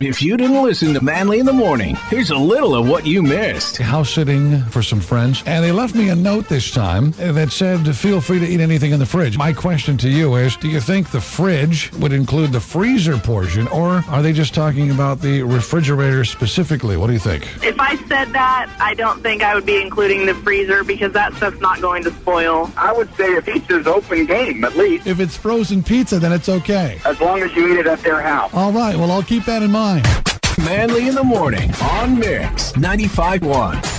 If you didn't listen to Manly in the Morning, here's a little of what you missed. House sitting for some friends, and they left me a note this time that said, feel free to eat anything in the fridge. My question to you is, do you think the fridge would include the freezer portion, or are they just talking about the refrigerator specifically? What do you think? If I said that, I don't think I would be including the freezer because that stuff's not going to spoil. I would say a pizza's open game, at least. If it's frozen pizza, then it's okay. As long as you eat it at their house. All right, well, I'll keep that in mind. Manly in the Morning on Mix 95.1.